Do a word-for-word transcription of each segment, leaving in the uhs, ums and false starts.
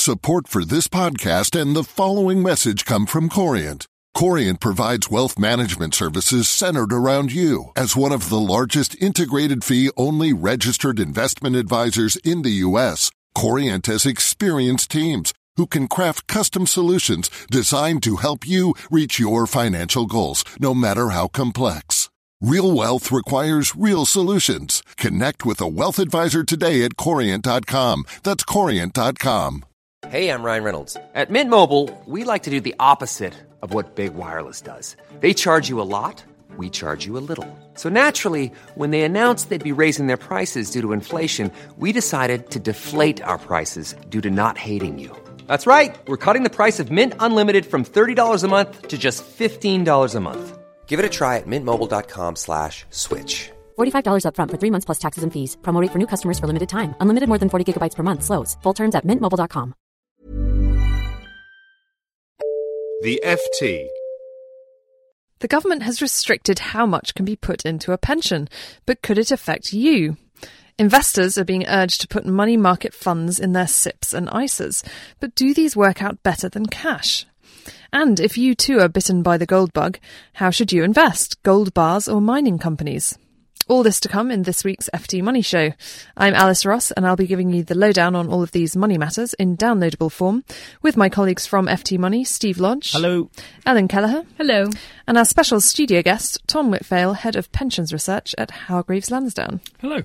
Support for this podcast and the following message come from Corient. Corient provides wealth management services centered around you. As one of the largest integrated fee-only registered investment advisors in the U S, Corient has experienced teams who can craft custom solutions designed to help you reach your financial goals, no matter how complex. Real wealth requires real solutions. Connect with a wealth advisor today at Corient dot com. That's Corient dot com. Hey, I'm Ryan Reynolds. At Mint Mobile, we like to do the opposite of what Big Wireless does. They charge you a lot, we charge you a little. So naturally, when they announced they'd be raising their prices due to inflation, we decided to deflate our prices due to not hating you. That's right. We're cutting the price of Mint Unlimited from thirty dollars a month to just fifteen dollars a month. Give it a try at mintmobile.com slash switch. forty-five dollars up front for three months plus taxes and fees. Promo rate for new customers for limited time. Unlimited more than forty gigabytes per month. Slows full terms at mint mobile dot com. The F T. The government has restricted how much can be put into a pension, but could it affect you? Investors are being urged to put money market funds in their S I Ps and I S As, but do these work out better than cash? And if you too are bitten by the gold bug, how should you invest, gold bars or mining companies? All this to come in this week's F T Money Show. I'm Alice Ross, and I'll be giving you the lowdown on all of these money matters in downloadable form with my colleagues from F T Money, Steve Lodge. Hello. Ellen Kelleher. Hello. And our special studio guest, Tom Whitfale, Head of Pensions Research at Hargreaves Lansdown. Hello.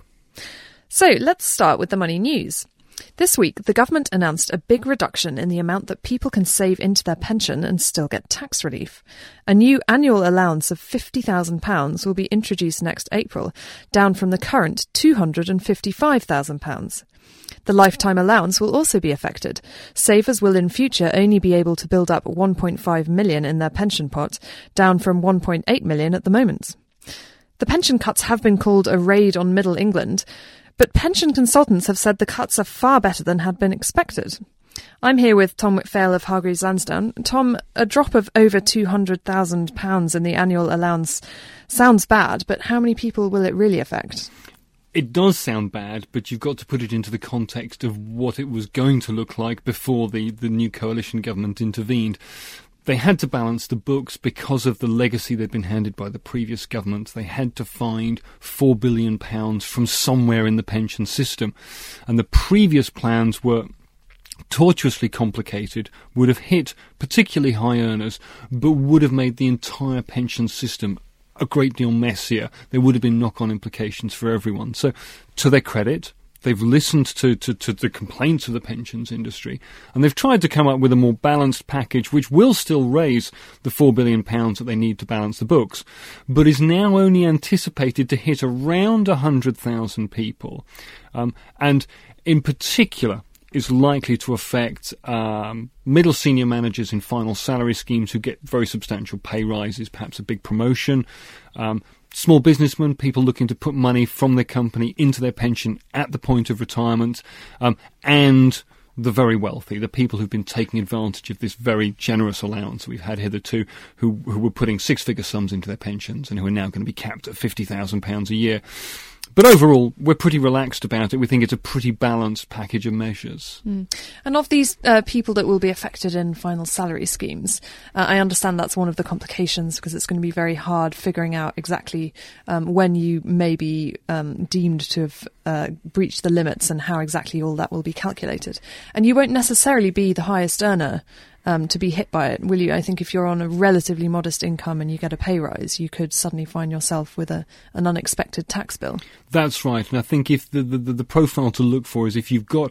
So let's start with the money news. This week, the government announced a big reduction in the amount that people can save into their pension and still get tax relief. A new annual allowance of fifty thousand pounds will be introduced next April, down from the current two hundred fifty-five thousand pounds. The lifetime allowance will also be affected. Savers will in future only be able to build up one point five million in their pension pot, down from one point eight million at the moment. The pension cuts have been called a raid on Middle England, but pension consultants have said the cuts are far better than had been expected. I'm here with Tom Whitfale of Hargreaves Lansdown. Tom, a drop of over two hundred thousand pounds in the annual allowance sounds bad, but how many people will it really affect? It does sound bad, but you've got to put it into the context of what it was going to look like before the, the new coalition government intervened. They had to balance the books because of the legacy they'd been handed by the previous government. They had to find four billion pounds from somewhere in the pension system. And the previous plans were tortuously complicated, would have hit particularly high earners, but would have made the entire pension system a great deal messier. There would have been knock-on implications for everyone. So, to their credit, they've listened to, to, to the complaints of the pensions industry, and they've tried to come up with a more balanced package which will still raise the four billion pounds that they need to balance the books, but is now only anticipated to hit around one hundred thousand people, um, and in particular is likely to affect um, middle senior managers in final salary schemes who get very substantial pay rises, perhaps a big promotion, um, small businessmen, people looking to put money from their company into their pension at the point of retirement, um, and the very wealthy, the people who've been taking advantage of this very generous allowance that we've had hitherto, who, who were putting six-figure sums into their pensions and who are now going to be capped at fifty thousand pounds a year. But overall, we're pretty relaxed about it. We think it's a pretty balanced package of measures. Mm. And of these uh, people that will be affected in final salary schemes, uh, I understand that's one of the complications because it's going to be very hard figuring out exactly um, when you may be um, deemed to have uh, breached the limits and how exactly all that will be calculated. And you won't necessarily be the highest earner Um, to be hit by it, will you? I think if you're on a relatively modest income and you get a pay rise, you could suddenly find yourself with a an unexpected tax bill. That's right, and I think if the, the, the profile to look for is if you've got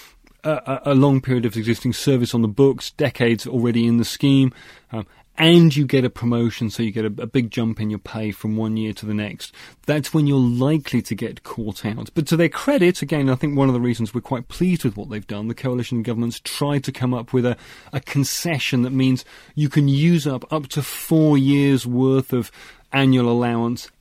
a, a long period of existing service on the books, decades already in the scheme, um, and you get a promotion, so you get a, a big jump in your pay from one year to the next, that's when you're likely to get caught out. But to their credit, again, I think one of the reasons we're quite pleased with what they've done, the coalition government's tried to come up with a, a concession that means you can use up up to four years' worth of annual allowance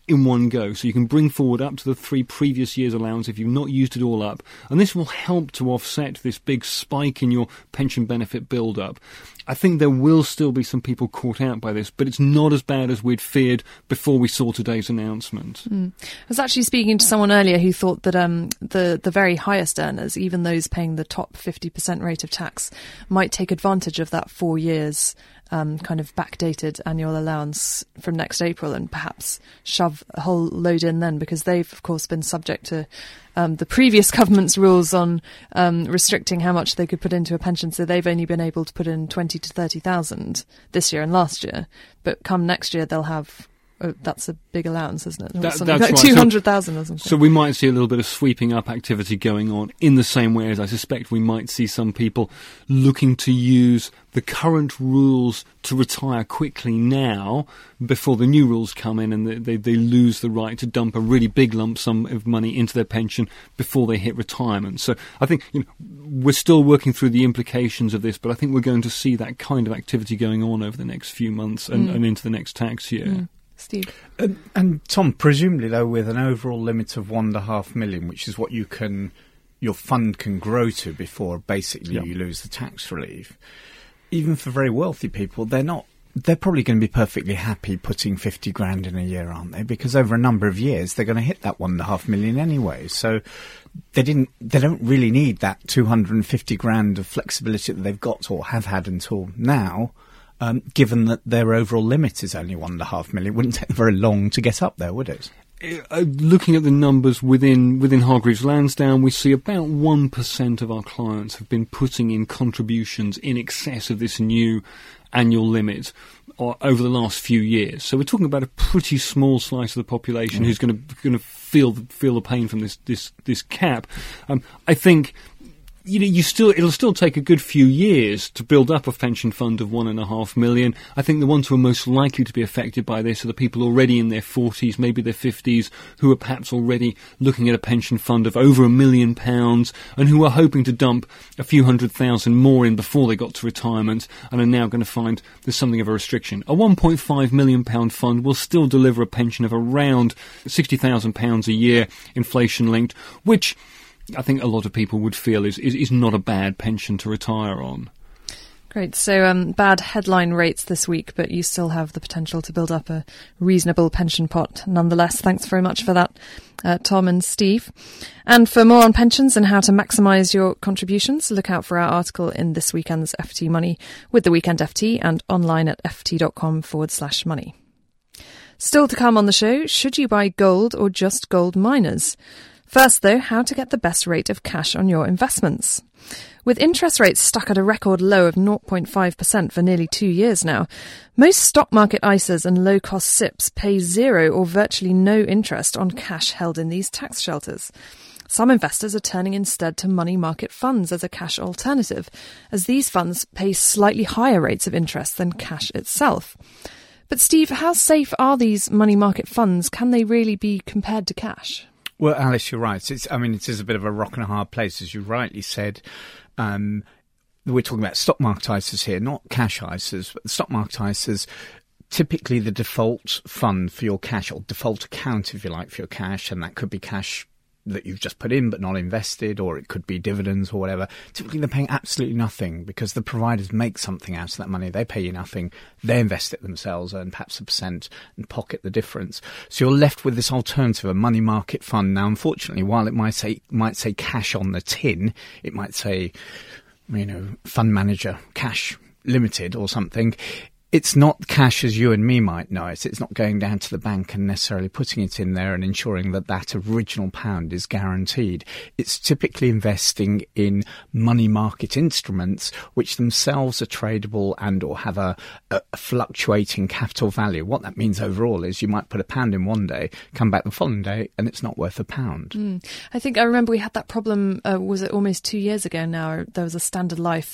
in one go. So you can bring forward up to the three previous years' allowance if you've not used it all up. And this will help to offset this big spike in your pension benefit build-up. I think there will still be some people caught out by this, but it's not as bad as we'd feared before we saw today's announcement. Mm. I was actually speaking to someone earlier who thought that um, the, the very highest earners, even those paying the top fifty percent rate of tax, might take advantage of that four years um, kind of backdated annual allowance from next April and perhaps shove a whole load in then, because they've, of course, been subject to Um, the previous government's rules on um, restricting how much they could put into a pension, so they've only been able to put in twenty to thirty thousand this year and last year. But come next year, they'll have oh, that's a big allowance, isn't it? That, something that's like right. two hundred thousand or something. So we might see a little bit of sweeping up activity going on in the same way as I suspect we might see some people looking to use the current rules to retire quickly now before the new rules come in, and they, they, they lose the right to dump a really big lump sum of money into their pension before they hit retirement. So I think, you know, we're still working through the implications of this, but I think we're going to see that kind of activity going on over the next few months and, mm. and into the next tax year. Mm. Steve? And, and Tom, presumably though, with an overall limit of one and a half million, which is what you can, your fund can grow to before basically yep. you lose the tax relief. Even for very wealthy people, they're not. They're probably going to be perfectly happy putting fifty grand in a year, aren't they? Because over a number of years, they're going to hit that one and a half million anyway. So they didn't. They don't really need that two hundred and fifty grand of flexibility that they've got or have had until now. Um, given that their overall limit is only one and a half million, it wouldn't take very long to get up there, would it? Uh, looking at the numbers within within Hargreaves Lansdown, we see about one percent of our clients have been putting in contributions in excess of this new annual limit or over the last few years. So we're talking about a pretty small slice of the population mm. who's going to going to feel feel the pain from this this this cap. Um, I think. You know, you still it'll still take a good few years to build up a pension fund of one and a half million. I think the ones who are most likely to be affected by this are the people already in their forties, maybe their fifties, who are perhaps already looking at a pension fund of over a million pounds and who are hoping to dump a few hundred thousand more in before they got to retirement and are now going to find there's something of a restriction. A one point five million pound fund will still deliver a pension of around sixty thousand pounds a year, inflation linked, which I think a lot of people would feel is, is, is not a bad pension to retire on. Great. So um, bad headline rates this week, but you still have the potential to build up a reasonable pension pot nonetheless. Thanks very much for that, uh, Tom and Steve. And for more on pensions and how to maximise your contributions, look out for our article in this weekend's F T Money with the Weekend F T and online at ft.com forward slash money. Still to come on the show, should you buy gold or just gold miners? First, though, how to get the best rate of cash on your investments. With interest rates stuck at a record low of zero point five percent for nearly two years now, most stock market I S As and low-cost S I Ps pay zero or virtually no interest on cash held in these tax shelters. Some investors are turning instead to money market funds as a cash alternative, as these funds pay slightly higher rates of interest than cash itself. But Steve, how safe are these money market funds? Can they really be compared to cash? Well, Alice, you're right. It's, I mean, it is a bit of a rock and a hard place, as you rightly said. Um, we're talking about stock market I S As here, not cash I S As. But the stock market I S As, typically the default fund for your cash, or default account, if you like, for your cash, and that could be cash that you've just put in but not invested, or it could be dividends or whatever. Typically they're paying absolutely nothing because the providers make something out of that money. They pay you nothing. They invest it themselves, earn perhaps a percent and pocket the difference. So you're left with this alternative, a money market fund. Now, unfortunately, while it might say might say cash on the tin, it might say, you know, fund manager, cash limited or something. It's not cash as you and me might know it. It's not going down to the bank and necessarily putting it in there and ensuring that that original pound is guaranteed. It's typically investing in money market instruments which themselves are tradable and or have a, a fluctuating capital value. What that means overall is you might put a pound in one day, come back the following day, and it's not worth a pound. Mm. I think I remember we had that problem, uh, was it almost two years ago now? There was a Standard Life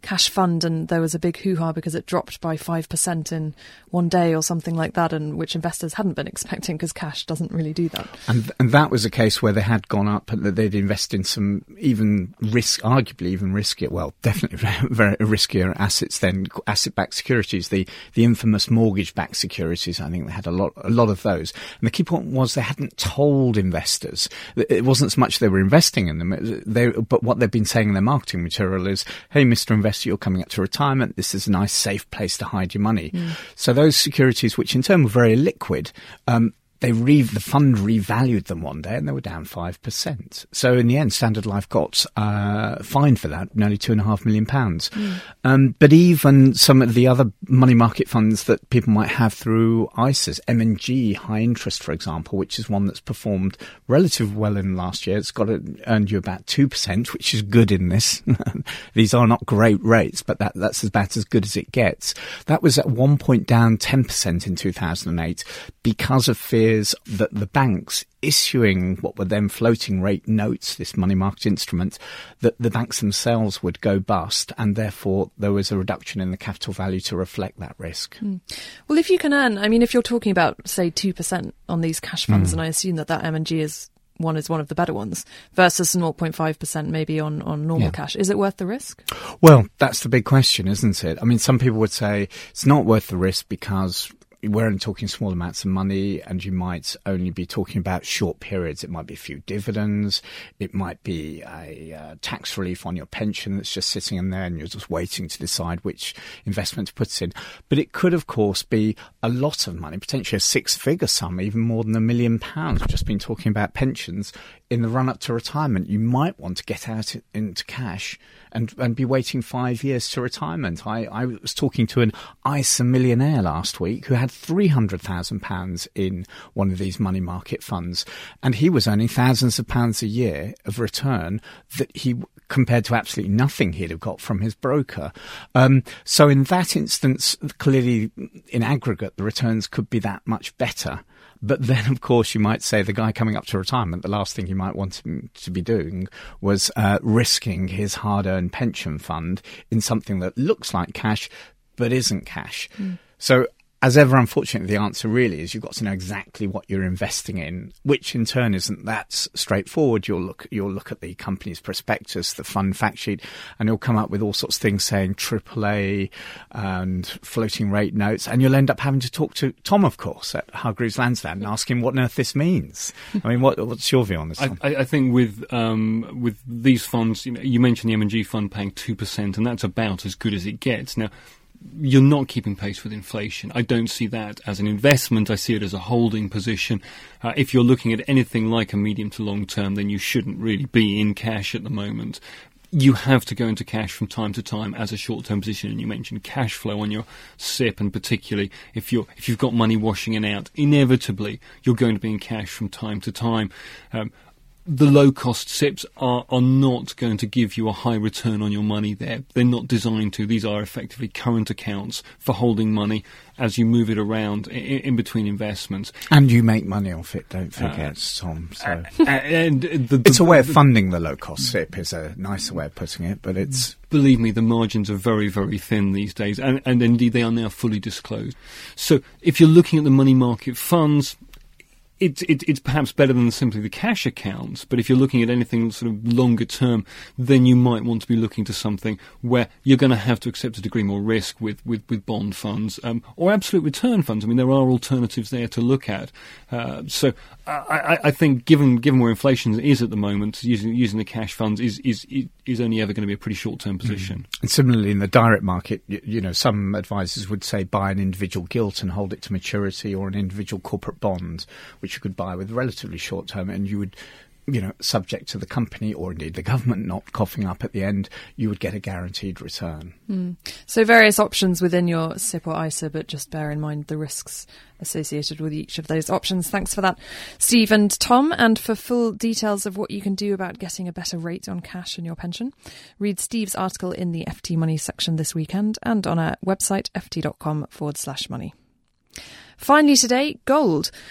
cash fund and there was a big hoo-ha because it dropped by five percent in one day or something like that, and which investors hadn't been expecting because cash doesn't really do that. And, and that was a case where they had gone up and that they'd invested in some even risk, arguably even riskier, well, definitely very riskier assets than asset-backed securities, the, the infamous mortgage-backed securities. I think they had a lot, a lot of those. And the key point was they hadn't told investors. It wasn't so much they were investing in them, they, but what they've been saying in their marketing material is, hey, Mister Investor, you're coming up to retirement. This is a nice, safe place to hide your money. Mm. So those securities, which in turn were very liquid, um, They re- the fund revalued them one day and they were down five percent. So in the end, Standard Life got uh, fined for that, nearly two and a half million pounds. Mm. Um, but even some of the other money market funds that people might have through I S As, M and G High Interest, for example, which is one that's performed relatively well in the last year. It's got it, earned you about two percent, which is good in this. These are not great rates, but that, that's about as good as it gets. That was at one point down ten percent in two thousand eight because of fear that the banks issuing what were then floating rate notes, this money market instrument, that the banks themselves would go bust, and therefore there was a reduction in the capital value to reflect that risk. Mm. Well, if you can earn, I mean, if you're talking about, say, two percent on these cash funds, mm. and I assume that that M and G is one is one of the better ones, versus zero point five percent maybe on, on normal yeah. cash, is it worth the risk? Well, that's the big question, isn't it? I mean, some people would say it's not worth the risk because we're only talking small amounts of money and you might only be talking about short periods. It might be a few dividends. It might be a uh, tax relief on your pension that's just sitting in there and you're just waiting to decide which investment to put in. But it could, of course, be a lot of money, potentially a six-figure sum, even more than a million pounds. We've just been talking about pensions. In the run-up to retirement, you might want to get out into cash and, and be waiting five years to retirement. I, I was talking to an I S A millionaire last week who had three hundred thousand pounds in one of these money market funds, and he was earning thousands of pounds a year of return that he, compared to absolutely nothing he'd have got from his broker. Um, so in that instance, clearly, in aggregate, the returns could be that much better. But then, of course, you might say the guy coming up to retirement, the last thing he might want him to be doing was uh, risking his hard-earned pension fund in something that looks like cash but isn't cash. Mm. So, as ever, unfortunately, the answer really is you've got to know exactly what you're investing in, which in turn isn't that straightforward. You'll look, you'll look at the company's prospectus, the fund fact sheet, and you'll come up with all sorts of things saying triple A and floating rate notes, and you'll end up having to talk to Tom, of course, at Hargreaves Lansdown and ask him what on earth this means. I mean, what, what's your view on this, Tom? I, I think with um, with these funds, you know, you mentioned the M and G fund paying two percent, and that's about as good as it gets. Now, you're not keeping pace with inflation. I don't see that as an investment. I see it as a holding position. Uh, if you're looking at anything like a medium to long term, then you shouldn't really be in cash at the moment. You have to go into cash from time to time as a short-term position, and you mentioned cash flow on your S I P, and particularly if you're if you've got money washing in out, inevitably you're going to be in cash from time to time. Um, The low-cost S I Ps are, are not going to give you a high return on your money there. They're not designed to. These are effectively current accounts for holding money as you move it around in, in between investments. And you make money off it, don't forget, uh, Tom. So. Uh, and the, the, it's a way of funding the low-cost S I P is a nicer way of putting it, but it's... Believe me, the margins are very, very thin these days, and, and indeed they are now fully disclosed. So if you're looking at the money market funds, It's, it, it's perhaps better than simply the cash accounts, but if you're looking at anything sort of longer term, then you might want to be looking to something where you're going to have to accept a degree more risk with, with, with bond funds um, or absolute return funds. I mean, there are alternatives there to look at. Uh, so I, I think given given where inflation is at the moment, using using the cash funds is is is only ever going to be a pretty short-term position. Mm. And similarly, in the direct market, you, you know, some advisors would say buy an individual gilt and hold it to maturity, or an individual corporate bond, which you could buy with relatively short term, and you would, you know, subject to the company or indeed the government not coughing up at the end, you would get a guaranteed return. Mm. So various options within your S I P or I S A, but just bear in mind the risks associated with each of those options. Thanks for that, Steve and Tom. And for full details of what you can do about getting a better rate on cash in your pension, read Steve's article in the F T Money section this weekend and on our website, ft.com forward slash money. Finally today, gold.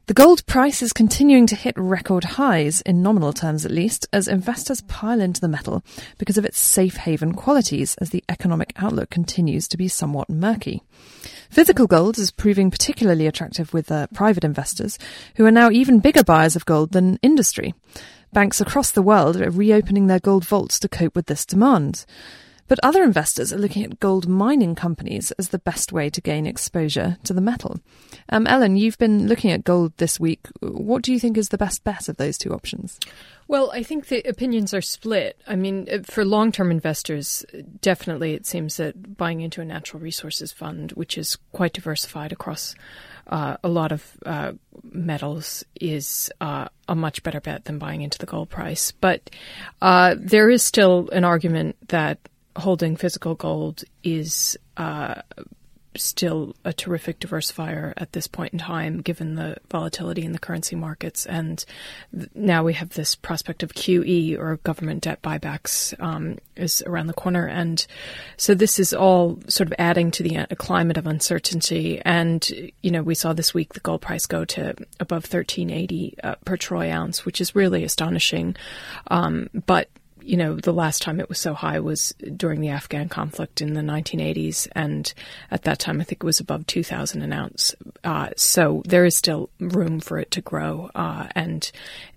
The gold price is continuing to hit record highs, in nominal terms at least, as investors pile into the metal because of its safe haven qualities as the economic outlook continues to be somewhat murky. Physical gold is proving particularly attractive with uh, private investors, who are now even bigger buyers of gold than industry. Banks across the world are reopening their gold vaults to cope with this demand. But other investors are looking at gold mining companies as the best way to gain exposure to the metal. Um, Ellen, you've been looking at gold this week. What do you think is the best bet of those two options? Well, I think the opinions are split. I mean, for long-term investors, definitely it seems that buying into a natural resources fund, which is quite diversified across uh, a lot of uh, metals, is uh, a much better bet than buying into the gold price. But uh, there is still an argument that holding physical gold is uh, still a terrific diversifier at this point in time, given the volatility in the currency markets. And th- now we have this prospect of Q E, or government debt buybacks, um, is around the corner. And so this is all sort of adding to the uh, climate of uncertainty. And, you know, we saw this week the gold price go to above thirteen eighty uh, per troy ounce, which is really astonishing. Um, but You know, the last time it was so high was during the Afghan conflict in the nineteen eighties. And at that time, I think it was above two thousand an ounce. Uh, so there is still room for it to grow. Uh, and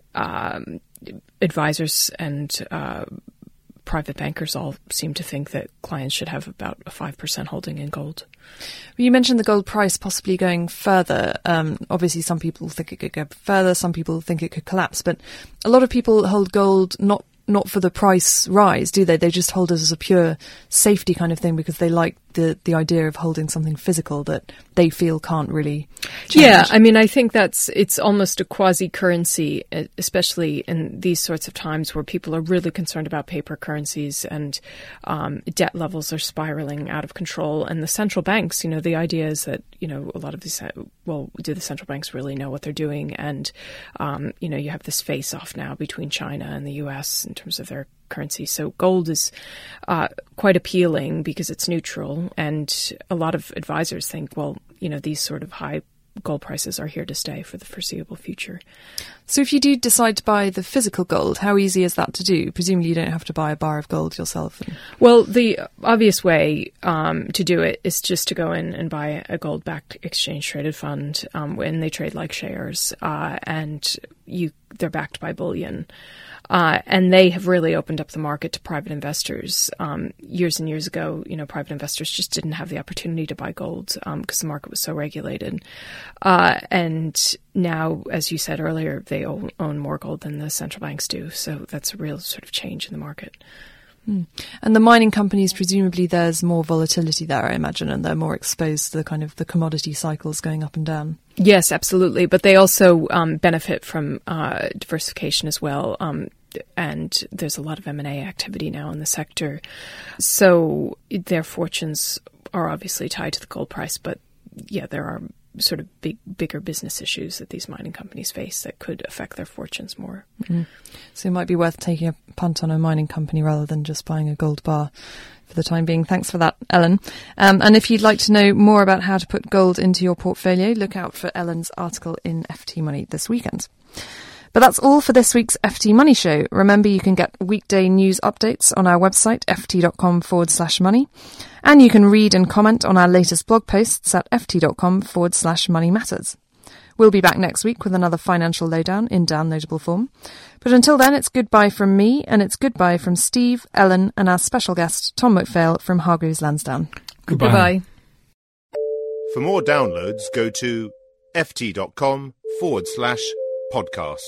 um, advisors and uh, private bankers all seem to think that clients should have about a five percent holding in gold. You mentioned the gold price possibly going further. Um, obviously, some people think it could go further. Some people think it could collapse. But a lot of people hold gold not not for the price rise, do they? They just hold it as a pure safety kind of thing because they like the, the idea of holding something physical that they feel can't really change. Yeah, I mean, I think that's, it's almost a quasi-currency, especially in these sorts of times where people are really concerned about paper currencies and um, debt levels are spiraling out of control. And the central banks, you know, the idea is that, you know, a lot of these, well, do the central banks really know what they're doing? And, um, you know, you have this face-off now between China and the U S in terms of their currency. So gold is uh, quite appealing because it's neutral. And a lot of advisors think, well, you know, these sort of high gold prices are here to stay for the foreseeable future. So if you do decide to buy the physical gold, how easy is that to do? Presumably you don't have to buy a bar of gold yourself. And... Well, the obvious way um, to do it is just to go in and buy a gold-backed exchange-traded fund, um, when they trade like shares, uh, and you they're backed by bullion. Uh, and they have really opened up the market to private investors. Um, years and years ago, you know, private investors just didn't have the opportunity to buy gold um, because the market was so regulated. Uh, and now, as you said earlier, they own, own more gold than the central banks do. So that's a real sort of change in the market. Mm. And the mining companies, presumably there's more volatility there, I imagine, and they're more exposed to the kind of the commodity cycles going up and down. Yes, absolutely. But they also um, benefit from uh, diversification as well. Um, and there's a lot of M and A activity now in the sector. So their fortunes are obviously tied to the gold price. But yeah, there are sort of big, bigger business issues that these mining companies face that could affect their fortunes more. Mm-hmm. So it might be worth taking a punt on a mining company rather than just buying a gold bar for the time being. Thanks for that, Ellen. Um, and if you'd like to know more about how to put gold into your portfolio, look out for Ellen's article in F T Money this weekend. But that's all for this week's F T Money Show. Remember, you can get weekday news updates on our website, ft.com forward slash money. And you can read and comment on our latest blog posts at ft.com forward slash money matters. We'll be back next week with another financial lowdown in downloadable form. But until then, it's goodbye from me, and it's goodbye from Steve, Ellen, and our special guest, Tom McPhail from Hargreaves Lansdown. Goodbye. Goodbye. For more downloads, go to ft.com forward slash podcasts.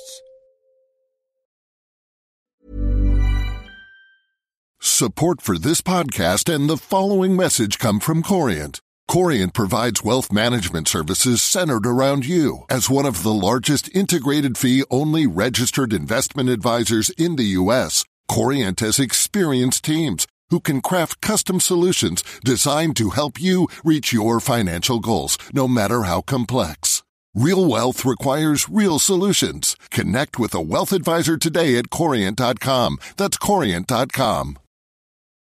Support for this podcast and the following message come from Corient. Corient provides wealth management services centered around you. As one of the largest integrated fee-only registered investment advisors in the U S, Corient has experienced teams who can craft custom solutions designed to help you reach your financial goals, no matter how complex. Real wealth requires real solutions. Connect with a wealth advisor today at Corient dot com. That's Corient dot com.